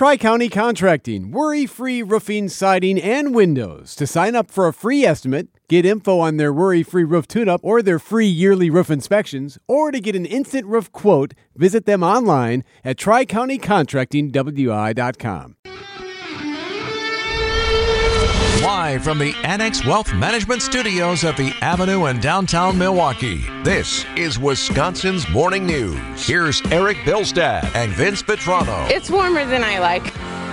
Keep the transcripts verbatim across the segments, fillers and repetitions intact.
Tri-County Contracting, worry-free roofing, siding, and windows. To sign up for a free estimate, get info on their worry-free roof tune-up or their free yearly roof inspections, or to get an instant roof quote, visit them online at tri county contracting w i dot com. Live from the Annex Wealth Management Studios at the Avenue in downtown Milwaukee, this is Wisconsin's Morning News. Here's Eric Bilstad and Vince Petrano. It's warmer than I like.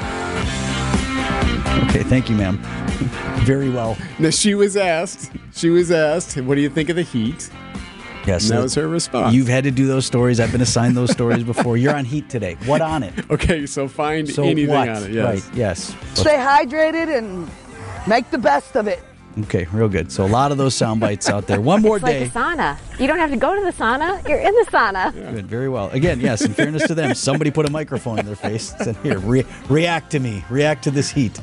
Okay, thank you, ma'am. Very well. Now, she was asked, she was asked, what do you think of the heat? Yes. And that was her response. You've had to do those stories. I've been assigned those stories before. You're on heat today. What on it? Okay, so find So anything what? on it. Yes. Right, yes. Stay hydrated and make the best of it. Okay, real good. So a lot of those sound bites out there. One more it's day. Like a sauna. You don't have to go to the sauna. You're in the sauna. Yeah. Good, very well. Again, yes, in fairness to them, somebody put a microphone in their face and said, here, re- react to me. React to this heat.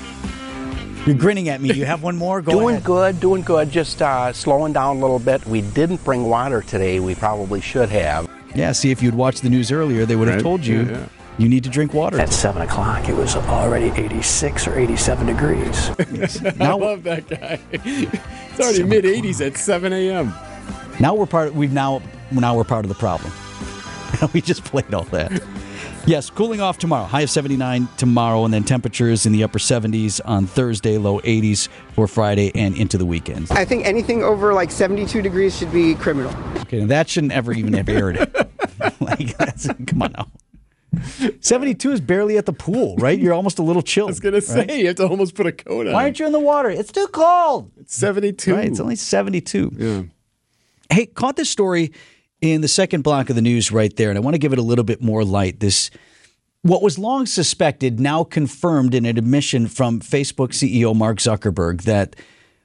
You're grinning at me. You have one more? Go doing ahead. good, doing good. Just uh, slowing down a little bit. We didn't bring water today. We probably should have. Yeah, see, if you'd watched the news earlier, they would have Right. told you Yeah, yeah. you need to drink water. At seven o'clock, it was already eighty-six or eighty-seven degrees. I love that guy. It's already mid eighties at seven a.m. Now we're part. Of, we've now now we're part of the problem. We just played all that. Yes, cooling off tomorrow. High of seventy-nine tomorrow, and then temperatures in the upper seventies on Thursday, low eighties for Friday and into the weekend. I think anything over like seventy-two degrees should be criminal. Okay, and that shouldn't ever even have aired. Like, that's, come on now. seventy-two is barely at the pool, right? You're almost a little chilled. I was going to say, right? you have to almost put a coat on. Why aren't you in the water? It's too cold. It's seventy-two. Right, it's only seventy-two. Yeah. Hey, caught this story in the second block of the news right there, and I want to give it a little bit more light. This, what was long suspected, now confirmed in an admission from Facebook C E O Mark Zuckerberg that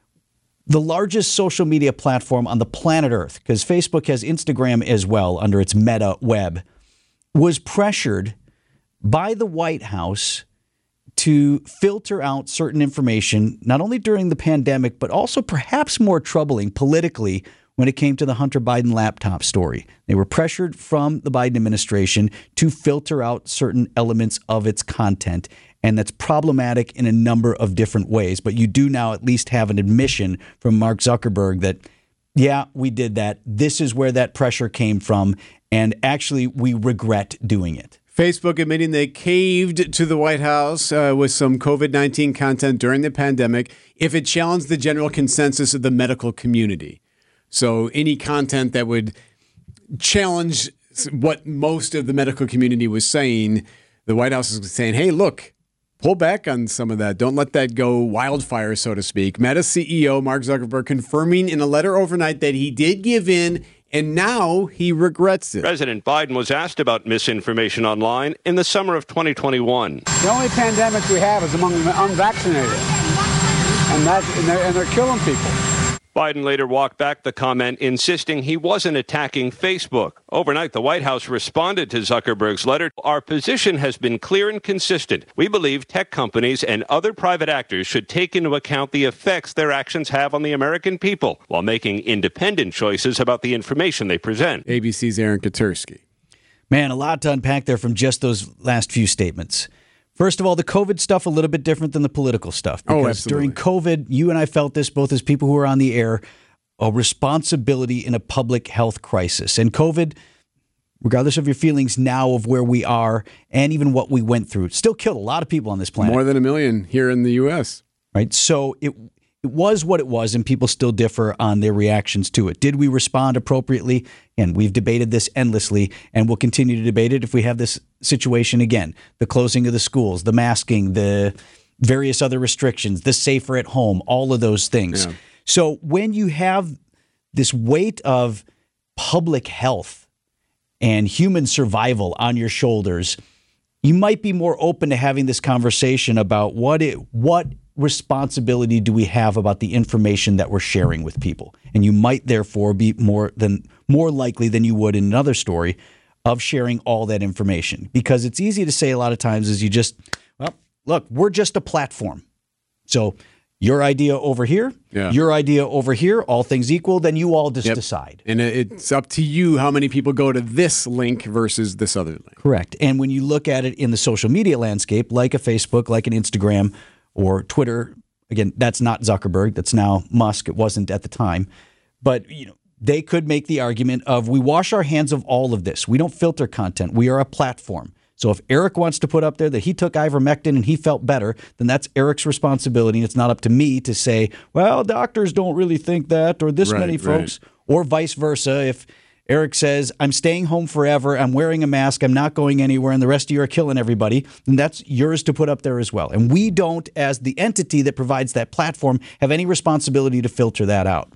the largest social media platform on the planet Earth, because Facebook has Instagram as well under its Meta web, was pressured by the White House to filter out certain information, not only during the pandemic, but also perhaps more troubling politically when it came to the Hunter Biden laptop story. They were pressured from the Biden administration to filter out certain elements of its content, and that's problematic in a number of different ways. But you do now at least have an admission from Mark Zuckerberg that, yeah, we did that. This is where that pressure came from, and actually we regret doing it. Facebook admitting they caved to the White House uh, with some COVID nineteen content during the pandemic if it challenged the general consensus of the medical community. So any content that would challenge what most of the medical community was saying, the White House is saying, hey, look, pull back on some of that. Don't let that go wildfire, so to speak. Meta C E O Mark Zuckerberg confirming in a letter overnight that he did give in, and now he regrets it. President Biden was asked about misinformation online in the summer of twenty twenty-one. The only pandemic we have is among the unvaccinated, and, that, and, they're, and they're killing people. Biden later walked back the comment, insisting he wasn't attacking Facebook. Overnight, the White House responded to Zuckerberg's letter. Our position has been clear and consistent. We believe tech companies and other private actors should take into account the effects their actions have on the American people while making independent choices about the information they present. A B C's Aaron Katursky. Man, a lot to unpack there from just those last few statements. First of all, the COVID stuff a little bit different than the political stuff. Because oh, absolutely. During COVID, you and I felt this both as people who are on the air, a responsibility in a public health crisis. And COVID, regardless of your feelings now of where we are and even what we went through, still killed a lot of people on this planet. More than a million here in the U S. Right. So it it was what it was, and people still differ on their reactions to it. Did we respond appropriately? And we've debated this endlessly, and we'll continue to debate it if we have this situation again. The closing of the schools, the masking, the various other restrictions, the safer at home, all of those things. Yeah. So when you have this weight of public health and human survival on your shoulders, you might be more open to having this conversation about what it, what responsibility do we have about the information that we're sharing with people. And you might therefore be more than more likely than you would in another story of sharing all that information. Because it's easy to say a lot of times is you just, well, look, we're just a platform. So Your idea over here, yeah. your idea over here, all things equal, then you all just yep. decide. And it's up to you how many people go to this link versus this other link. Correct. And when you look at it in the social media landscape, like a Facebook, like an Instagram or Twitter, again, that's not Zuckerberg. That's now Musk. It wasn't at the time. But, you know, they could make the argument of we wash our hands of all of this. We don't filter content. We are a platform. So if Eric wants to put up there that he took ivermectin and he felt better, then that's Eric's responsibility. It's not up to me to say, well, doctors don't really think that, or this right, many folks, right. or vice versa. If Eric says, I'm staying home forever, I'm wearing a mask, I'm not going anywhere, and the rest of you are killing everybody, then that's yours to put up there as well. And we don't, as the entity that provides that platform, have any responsibility to filter that out.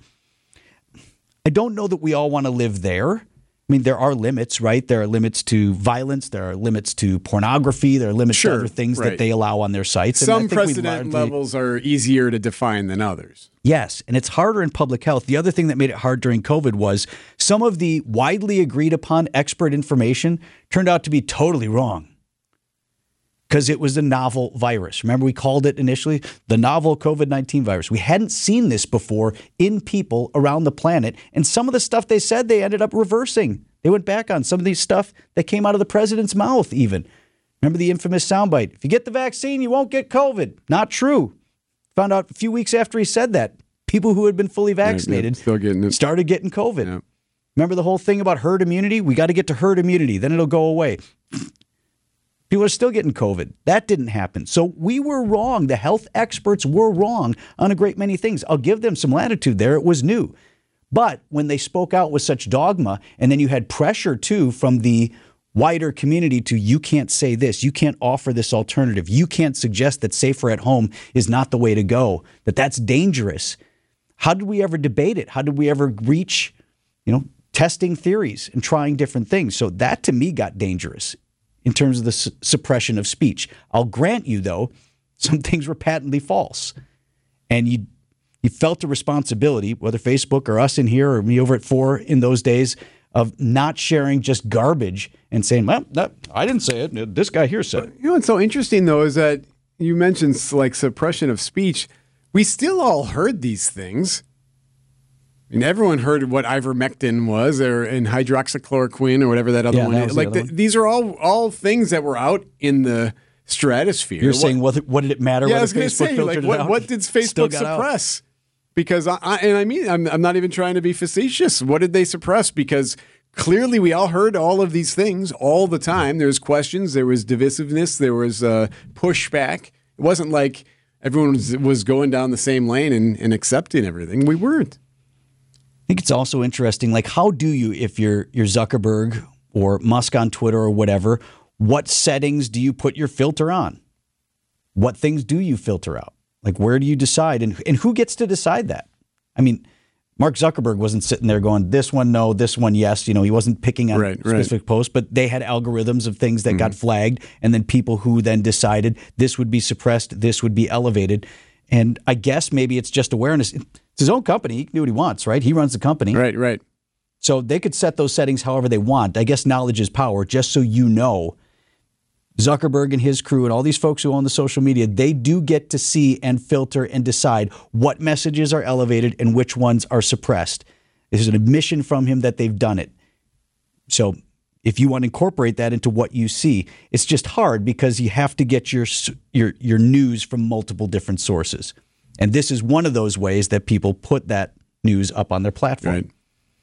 I don't know that we all want to live there. I mean, there are limits, right? There are limits to violence. There are limits to pornography. There are limits sure, to other things right. that they allow on their sites. Some and I think precedent largely, levels are easier to define than others. Yes, and it's harder in public health. The other thing that made it hard during COVID was some of the widely agreed upon expert information turned out to be totally wrong because it was a novel virus. Remember, we called it initially the novel COVID nineteen virus. We hadn't seen this before in people around the planet, and some of the stuff they said they ended up reversing. They went back on some of these stuff that came out of the president's mouth even. Remember the infamous soundbite, if you get the vaccine, you won't get COVID. Not true. Found out a few weeks after he said that, people who had been fully vaccinated yeah, still getting it. started getting COVID. Yeah. Remember the whole thing about herd immunity? We got to get to herd immunity, then it'll go away. People are still getting COVID. That didn't happen. So we were wrong. The health experts were wrong on a great many things. I'll give them some latitude there. It was new. But when they spoke out with such dogma, and then you had pressure, too, from the wider community to you can't say this, you can't offer this alternative, you can't suggest that safer at home is not the way to go, that that's dangerous. How did we ever debate it? How did we ever reach, you know, testing theories and trying different things? So that, to me, got dangerous in terms of the su- suppression of speech. I'll grant you, though, some things were patently false. And you you felt a responsibility, whether Facebook or us in here or me over at four in those days, of not sharing just garbage and saying, well, no, I didn't say it. This guy here said it. You know what's so interesting, though, is that you mentioned like suppression of speech. We still all heard these things. I mean, everyone heard what ivermectin was, or and hydroxychloroquine, or whatever that other Yeah, one that is. was the Like other the, one. these are all all things that were out in the stratosphere. You're What- saying, what, what did it matter yeah, I whether was going to Facebook say, filtered like, it what, out? what did Still Facebook got out. suppress? Because I, I and I mean, I'm, I'm not even trying to be facetious. What did they suppress? Because clearly we all heard all of these things all the time. There was questions, there was divisiveness, there was uh, pushback. It wasn't like everyone was, was going down the same lane and, and accepting everything. We weren't. I think it's also interesting, like, how do you, if you're, you're Zuckerberg or Musk on Twitter or whatever, what settings do you put your filter on? What things do you filter out? Like, where do you decide? And, and who gets to decide that? I mean, Mark Zuckerberg wasn't sitting there going, this one no, this one yes. You know, he wasn't picking on Right, right. specific posts, but they had algorithms of things that got flagged, and then people who then decided this would be suppressed, this would be elevated. And I guess maybe it's just awareness. It's his own company. He can do what he wants, right? He runs the company. Right, right. So they could set those settings however they want. I guess knowledge is power, just so you know. Zuckerberg and his crew and all these folks who own the social media, they do get to see and filter and decide what messages are elevated and which ones are suppressed. This is an admission from him that they've done it. So if you want to incorporate that into what you see, it's just hard because you have to get your your your news from multiple different sources. And this is one of those ways that people put that news up on their platform. Right.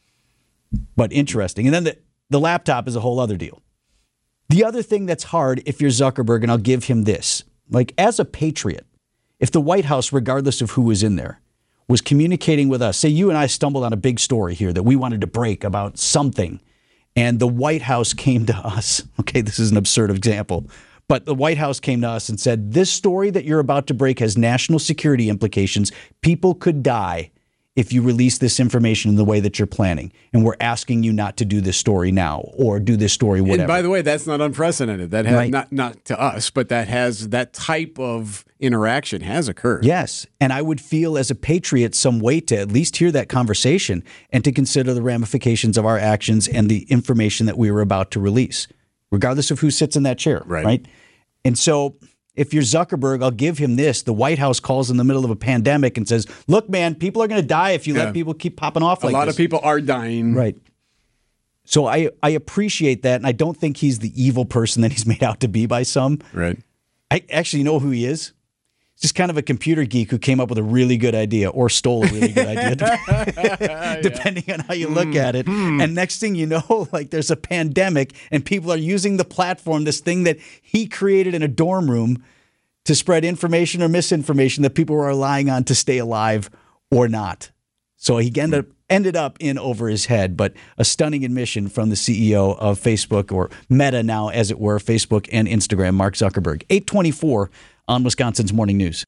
But interesting. And then the, the laptop is a whole other deal. The other thing that's hard if you're Zuckerberg, and I'll give him this, like as a patriot, if the White House, regardless of who was in there, was communicating with us, say you and I stumbled on a big story here that we wanted to break about something, and the White House came to us, okay, this is an absurd example, but the White House came to us and said, this story that you're about to break has national security implications. People could die if you release this information in the way that you're planning. And we're asking you not to do this story now or do this story whatever. And by the way, that's not unprecedented. That has Right. not not to us, but that has that type of interaction has occurred. Yes. And I would feel as a patriot some weight to at least hear that conversation and to consider the ramifications of our actions and the information that we were about to release, regardless of who sits in that chair. Right. Right. And so if you're Zuckerberg, I'll give him this. The White House calls in the middle of a pandemic and says, look, man, people are going to die if you Yeah. let people keep popping off like this. A lot of people are dying. Right. So I, I appreciate that, and I don't think he's the evil person that he's made out to be by some. Right. I actually know who he is. He's just kind of a computer geek who came up with a really good idea or stole a really good idea, depending on how you look at it. And next thing you know, like there's a pandemic and people are using the platform, this thing that he created in a dorm room, to spread information or misinformation that people were relying on to stay alive or not. So he ended up, ended up in over his head, but a stunning admission from the C E O of Facebook, or Meta now, as it were, Facebook and Instagram, Mark Zuckerberg. eight twenty-four on Wisconsin's Morning News.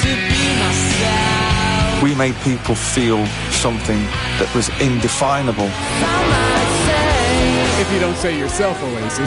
We made people feel something that was indefinable. If you don't say yourself, Oasis,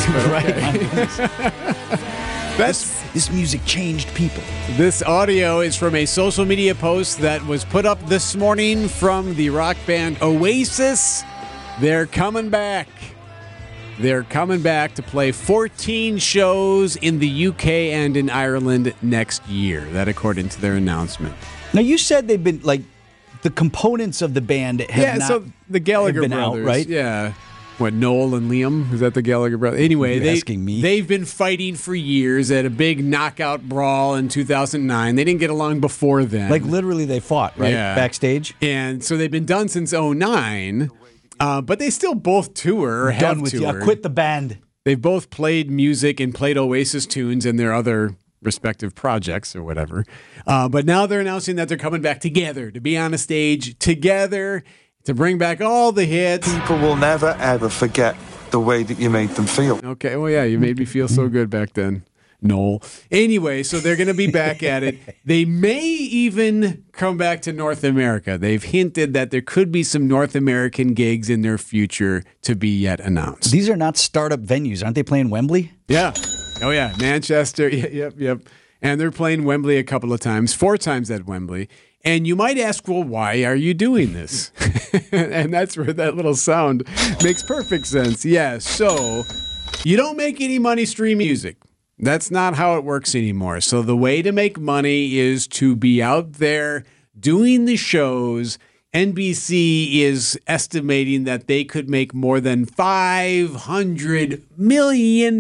but okay. That's this music changed people. This audio is from a social media post that was put up this morning from the rock band Oasis. They're coming back. They're coming back to play fourteen shows in the U K and in Ireland next year. That according to their announcement. Now, you said they've been, like, the components of the band have yeah, not so the Gallagher been brothers, out, right? Yeah. What, Noel and Liam? Is that the Gallagher brothers? Anyway, You're they, asking me? they've been fighting for years at a big knockout brawl in two thousand nine. They didn't get along before then. Like, literally, they fought, right? Yeah. Backstage? And so they've been done since oh nine, uh, but they still both tour or have Done with toured. you. I quit the band. They've both played music and played Oasis tunes in their other respective projects or whatever. Uh, but now they're announcing that they're coming back together to be on a stage together to bring back all the hits. People will never, ever forget the way that you made them feel. Okay, well, yeah, you made me feel so good back then, Noel. Anyway, so they're going to be back at it. They may even come back to North America. They've hinted that there could be some North American gigs in their future to be yet announced. These are not startup venues. Aren't they playing Wembley? Yeah. Oh, yeah. Manchester. Yep, yep, yep. And they're playing Wembley a couple of times, four times at Wembley. And you might ask, well, why are you doing this? And that's where that little sound makes perfect sense. Yeah, so you don't make any money streaming music. That's not how it works anymore. So the way to make money is to be out there doing the shows. N B C is estimating that they could make more than five hundred million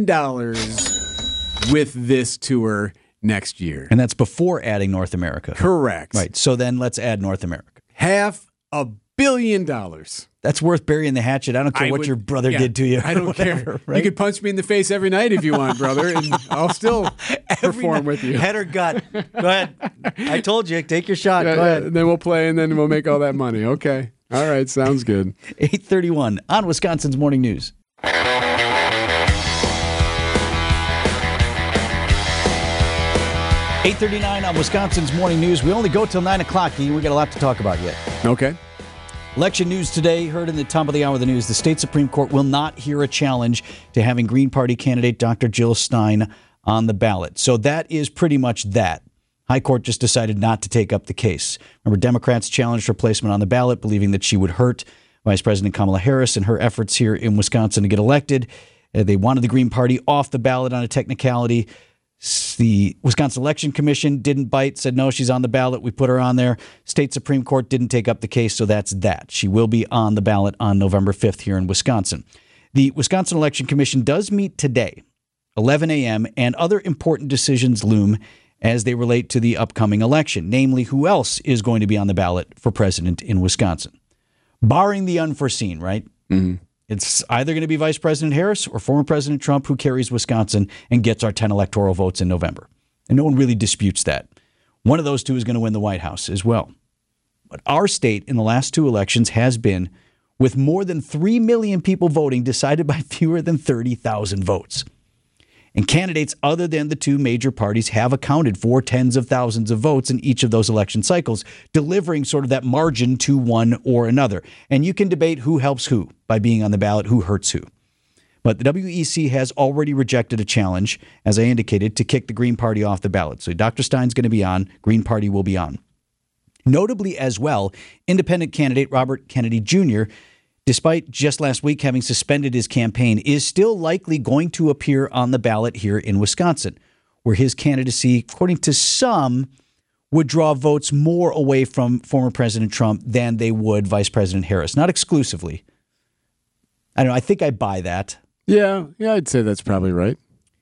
dollars with this tour next year. And that's before adding North America. Correct. Right. So then let's add North America. Half a billion dollars. That's worth burying the hatchet. I don't care I what would- your brother yeah, did to you. I don't whatever, care. Right? You could punch me in the face every night if you want, brother, and I'll still perform with you. Head or gut. Go ahead. I told you. Take your shot. Yeah, Go yeah, ahead. and then we'll play, and then we'll make all that money. Okay. All right. Sounds good. eight thirty-one on Wisconsin's Morning News. eight thirty-nine on Wisconsin's Morning News. We only go till nine o'clock, Ian. We got a lot to talk about yet. Okay. Election news today, heard in the top of the hour of the news. The state Supreme Court will not hear a challenge to having Green Party candidate Doctor Jill Stein on the ballot. So that is pretty much that. High Court just decided not to take up the case. Remember, Democrats challenged her placement on the ballot, believing that she would hurt Vice President Kamala Harris and her efforts here in Wisconsin to get elected. Uh, they wanted the Green Party off the ballot on a technicality. The Wisconsin Election Commission didn't bite, said, no, she's on the ballot. We put her on there. State Supreme Court didn't take up the case, so that's that. She will be on the ballot on November fifth here in Wisconsin. The Wisconsin Election Commission does meet today, eleven a.m., and other important decisions loom as they relate to the upcoming election, namely who else is going to be on the ballot for president in Wisconsin. Barring the unforeseen, right? Mm-hmm. It's either going to be Vice President Harris or former President Trump who carries Wisconsin and gets our ten electoral votes in November. And no one really disputes that. One of those two is going to win the White House as well. But our state in the last two elections has been, with more than three million people voting, decided by fewer than thirty thousand votes. And candidates other than the two major parties have accounted for tens of thousands of votes in each of those election cycles, delivering sort of that margin to one or another. And you can debate who helps who by being on the ballot, who hurts who. But the W E C has already rejected a challenge, as I indicated, to kick the Green Party off the ballot. So Doctor Stein's going to be on, Green Party will be on. Notably as well, independent candidate Robert Kennedy Junior, despite just last week having suspended his campaign, is still likely going to appear on the ballot here in Wisconsin. where his candidacy, according to some, would draw votes more away from former President Trump than they would Vice President Harris. Not exclusively. I don't know. I think I buy that. Yeah, yeah, I'd say that's probably right.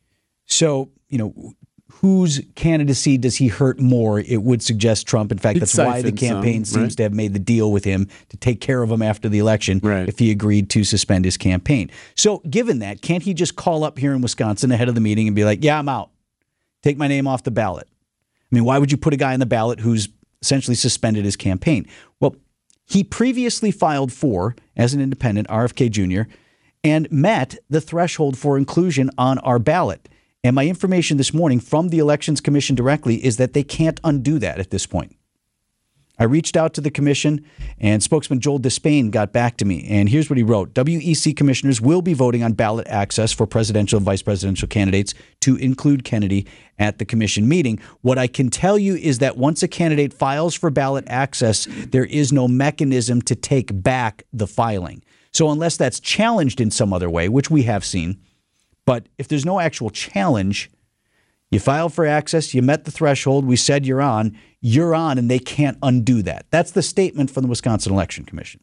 So, you know, whose candidacy does he hurt more? It would suggest Trump. In fact, He'd that's why the campaign some, right? seems to have made the deal with him to take care of him after the election right. if he agreed to suspend his campaign. So given that, can't he just call up here in Wisconsin ahead of the meeting and be like, yeah, I'm out. Take my name off the ballot. I mean, why would you put a guy on the ballot who's essentially suspended his campaign? Well, he previously filed for, as an independent, R F K Junior, and met the threshold for inclusion on our ballot. And my information this morning from the Elections Commission directly is that they can't undo that at this point. I reached out to the commission, and spokesman Joel Despain got back to me. And here's what he wrote. W E C commissioners will be voting on ballot access for presidential and vice presidential candidates to include Kennedy at the commission meeting. What I can tell you is that once a candidate files for ballot access, there is no mechanism to take back the filing. So unless that's challenged in some other way, which we have seen, but if there's no actual challenge, you filed for access, you met the threshold, we said you're on, you're on, and they can't undo that. That's the statement from the Wisconsin Election Commission.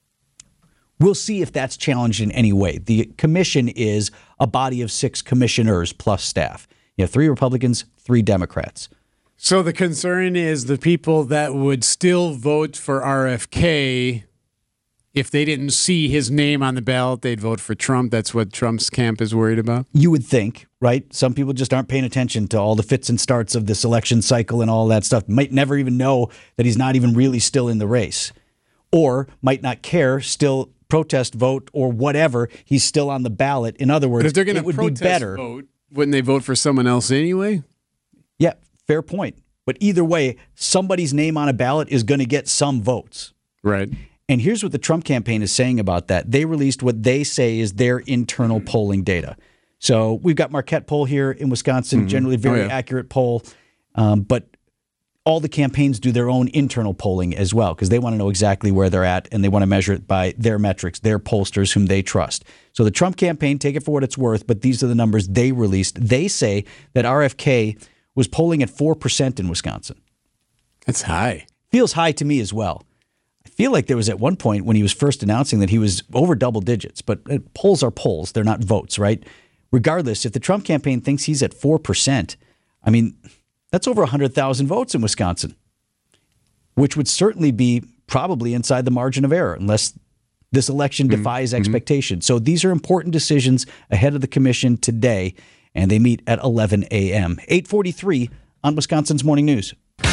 We'll see if that's challenged in any way. The commission is a body of six commissioners plus staff. You have three Republicans, three Democrats. So the concern is the people that would still vote for R F K, if they didn't see his name on the ballot, they'd vote for Trump. That's what Trump's camp is worried about. You would think, right? Some people just aren't paying attention to all the fits and starts of this election cycle and all that stuff. Might never even know that he's not even really still in the race. Or might not care, still protest vote or whatever. He's still on the ballot. In other words, but if they're going it would to be protest better. vote, wouldn't they vote for someone else anyway? Yeah, fair point. But either way, somebody's name on a ballot is going to get some votes. Right. And here's what the Trump campaign is saying about that. They released what they say is their internal polling data. So we've got Marquette poll here in Wisconsin, Mm-hmm. generally very Oh, yeah. accurate poll. Um, but all the campaigns do their own internal polling as well because they want to know exactly where they're at and they want to measure it by their metrics, their pollsters whom they trust. So the Trump campaign, take it for what it's worth, but these are the numbers they released. They say that R F K was polling at four percent in Wisconsin. That's high. Feels high to me as well. I feel like there was at one point when he was first announcing that he was over double digits, but polls are polls. They're not votes, right? Regardless, if the Trump campaign thinks he's at four percent, I mean, that's over one hundred thousand votes in Wisconsin, which would certainly be probably inside the margin of error unless this election defies mm-hmm. expectation. So these are important decisions ahead of the commission today, and they meet at eleven a.m. eight forty-three on Wisconsin's Morning News.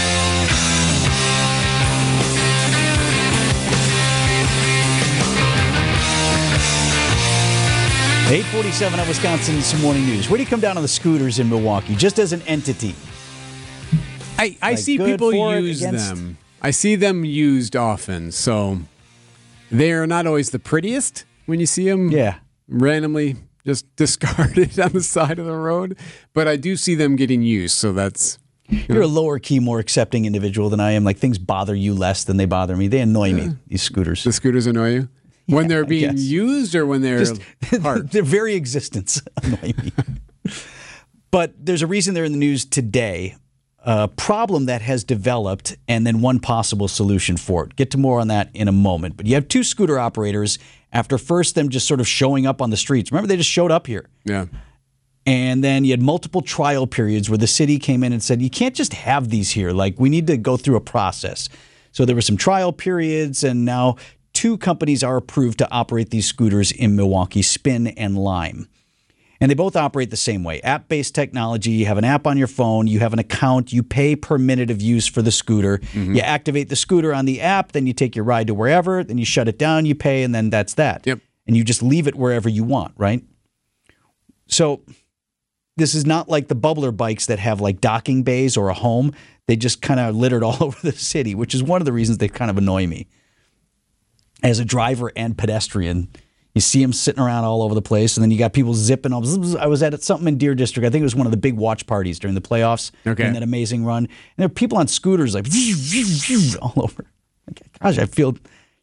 eight forty-seven on Wisconsin's Morning News. Where do you come down on the scooters in Milwaukee, just as an entity? I, I Like see good people for it, use against? them. I see them used often, so they're not always the prettiest when you see them Yeah. randomly just discarded on the side of the road. But I do see them getting used, so that's... You're a lower key, more accepting individual than I am. Like things bother you less than they bother me. They annoy me, these scooters. The scooters annoy you? When Yeah, they're I being guess. used or when they're Just parked? their very existence annoy me. But there's a reason they're in the news today. A problem that has developed and then one possible solution for it. Get to more on that in a moment. But you have two scooter operators after first them just sort of showing up on the streets. Remember, they just showed up here. Yeah. And then you had multiple trial periods where the city came in and said, you can't just have these here. Like, we need to go through a process. So there were some trial periods, and now two companies are approved to operate these scooters in Milwaukee, Spin and Lime. And they both operate the same way. App-based technology. You have an app on your phone. You have an account. You pay per minute of use for the scooter. Mm-hmm. You activate the scooter on the app. Then you take your ride to wherever. Then you shut it down. You pay, and then that's that. Yep. And you just leave it wherever you want, right? So this is not like the bubbler bikes that have like docking bays or a home. They just kind of littered all over the city, which is one of the reasons they kind of annoy me. As a driver and pedestrian, you see them sitting around all over the place, and then you got people zipping. All, I was at something in Deer District. I think it was one of the big watch parties during the playoffs. Okay. In that amazing run. And there are people on scooters like all over. Gosh, I feel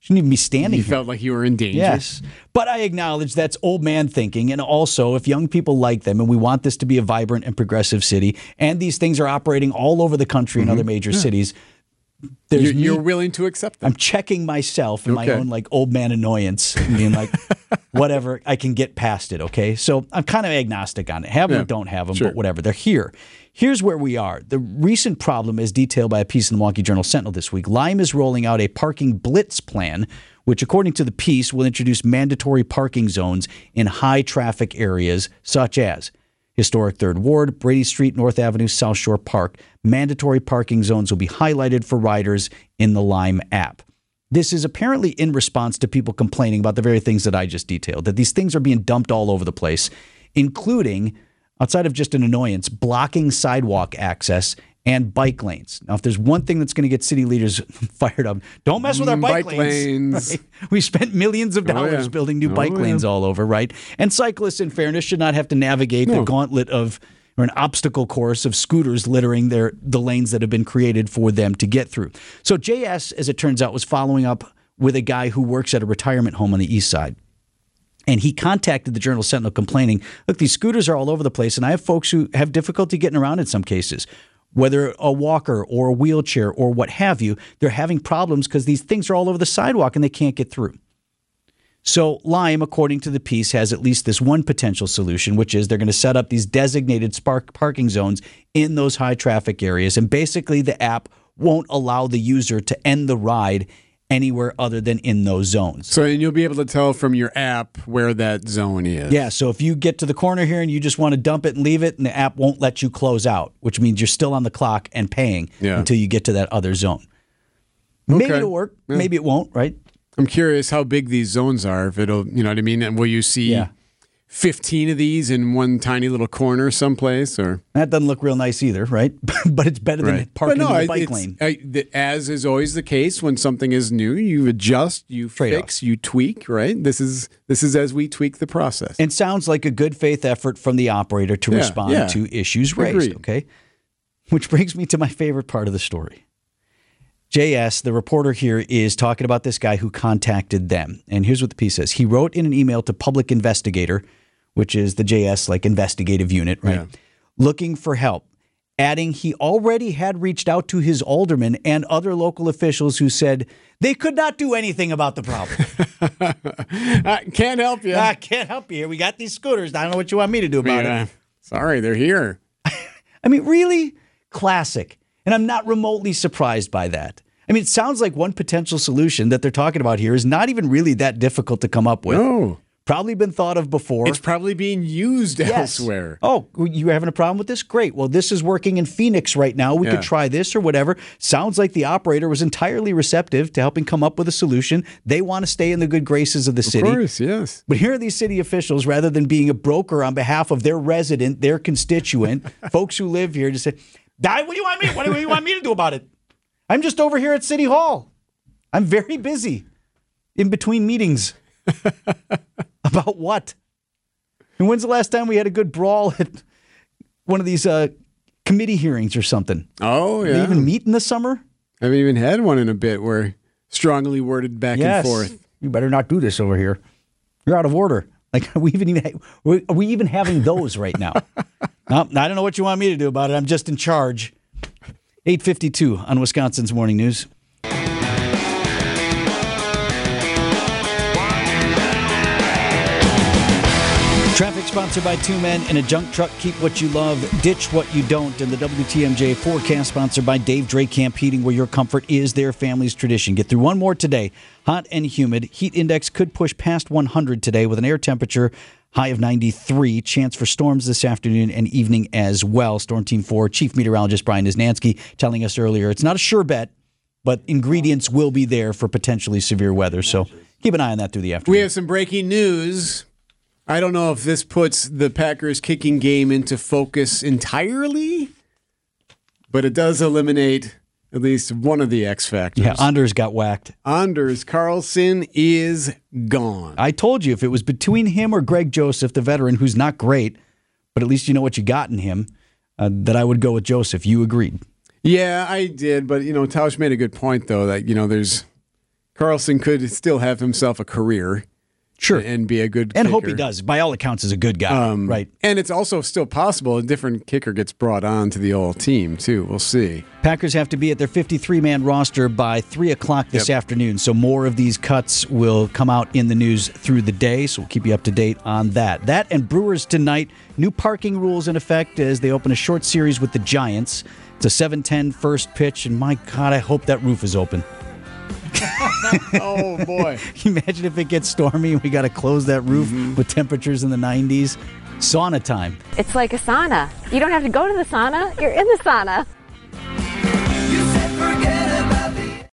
Shouldn't even be standing You here. felt like you were in danger. Yes. But I acknowledge that's old man thinking. And also, if young people like them and we want this to be a vibrant and progressive city, and these things are operating all over the country in Mm-hmm. other major Yeah. cities, there's You're, me- you're willing to accept them. I'm checking myself in my Okay. own like old man annoyance and being like, whatever, I can get past it, okay? So I'm kind of agnostic on it. Have them Yeah, or don't have them, sure. but whatever. They're here. Here's where we are. The recent problem is detailed by a piece in the Milwaukee Journal Sentinel this week. Lime is rolling out a parking blitz plan, which according to the piece will introduce mandatory parking zones in high traffic areas such as Historic Third Ward, Brady Street, North Avenue, South Shore Park. Mandatory parking zones will be highlighted for riders in the Lime app. This is apparently in response to people complaining about the very things that I just detailed, that these things are being dumped all over the place, including, outside of just an annoyance, blocking sidewalk access and bike lanes. Now, if there's one thing that's going to get city leaders fired up, don't mess with our bike, Bike lanes. lanes. Right? We spent millions of Oh, dollars yeah. building new Oh, bike yeah. lanes all over, right? And cyclists, in fairness, should not have to navigate the No. gauntlet of or an obstacle course of scooters littering their the lanes that have been created for them to get through. So J S, as it turns out, was following up with a guy who works at a retirement home on the east side. And he contacted the Journal Sentinel complaining, look, these scooters are all over the place, and I have folks who have difficulty getting around in some cases. Whether a walker or a wheelchair or what have you, they're having problems because these things are all over the sidewalk and they can't get through. So Lime, according to the piece, has at least this one potential solution, which is they're going to set up these designated spark parking zones in those high traffic areas. And basically the app won't allow the user to end the ride anywhere other than in those zones. So and you'll be able to tell from your app where that zone is. Yeah, so if you get to the corner here and you just want to dump it and leave it, and the app won't let you close out, which means you're still on the clock and paying Yeah. until you get to that other zone. Maybe Okay. it'll work, Yeah. maybe it won't, right? I'm curious how big these zones are. If it'll, you know what I mean? And will you see Yeah. fifteen of these in one tiny little corner someplace? Or That doesn't look real nice either, right? But it's better than Right. parking But no, in the it- bike it's- lane. I, the, as is always the case when something is new, you adjust, you Trade-off. fix, you tweak. Right? This is this is as we tweak the process. And sounds like a good faith effort from the operator to Yeah, respond yeah. to issues raised, Agreed. okay? Which brings me to my favorite part of the story. J S, the reporter here, is talking about this guy who contacted them. And here's what the piece says. He wrote in an email to Public Investigator, which is the J S like investigative unit, right? Yeah. Looking for help, adding he already had reached out to his alderman and other local officials who said they could not do anything about the problem. I can't help you. I can't help you here. We got these scooters. I don't know what you want me to do about Yeah. it. Sorry, they're here. I mean, really? Classic. And I'm not remotely surprised by that. I mean, it sounds like one potential solution that they're talking about here is not even really that difficult to come up with. No. Probably been thought of before. It's probably being used Yes. elsewhere. Oh, you having a problem with this? Great. Well, this is working in Phoenix right now. We Yeah. could try this or whatever. Sounds like the operator was entirely receptive to helping come up with a solution. They want to stay in the good graces of the city. Of course, yes. But here are these city officials, rather than being a broker on behalf of their resident, their constituent, folks who live here, just say, "Di, what do you want me? What do you want me to do about it? I'm just over here at City Hall. I'm very busy in between meetings." About what? And when's the last time we had a good brawl at one of these uh, committee hearings or something? Oh, Do yeah. they even meet in the summer? I haven't even had one in a bit where strongly worded back Yes. and forth. You better not do this over here. You're out of order. Like, are we even, even are we even having those right now? No, I don't know what you want me to do about it. I'm just in charge. eight fifty-two on Wisconsin's Morning News. Traffic sponsored by two men in a junk truck. Keep what you love, ditch what you don't. And the W T M J forecast sponsored by Dave Drake Camp Heating, where your comfort is their family's tradition. Get through one more today. Hot and humid. Heat index could push past one hundred today with an air temperature high of ninety-three. Chance for storms this afternoon and evening as well. Storm Team four Chief Meteorologist Brian Isnansky telling us earlier it's not a sure bet, but ingredients will be there for potentially severe weather. So keep an eye on that through the afternoon. We have some breaking news. I don't know if this puts the Packers kicking game into focus entirely, but it does eliminate at least one of the X factors. Yeah, Anders got whacked. Anders Carlson is gone. I told you if it was between him or Greg Joseph, the veteran, who's not great, but at least you know what you got in him, uh, that I would go with Joseph. You agreed. Yeah, I did, but you know, Tausch made a good point though that you know there's Carlson could still have himself a career. Sure. And be a good and kicker. hope he does. By all accounts, is a good guy. Um, right. And it's also still possible a different kicker gets brought on to the old team, too. We'll see. Packers have to be at their fifty-three man roster by three o'clock this Yep. afternoon. So more of these cuts will come out in the news through the day. So we'll keep you up to date on that. That and Brewers tonight. New parking rules in effect as they open a short series with the Giants. It's a seven ten first pitch. And my God, I hope that roof is open. Oh, boy. Can you imagine if it gets stormy and we got to close that roof mm-hmm. with temperatures in the nineties? Sauna time. It's like a sauna. You don't have to go to the sauna. You're in the sauna.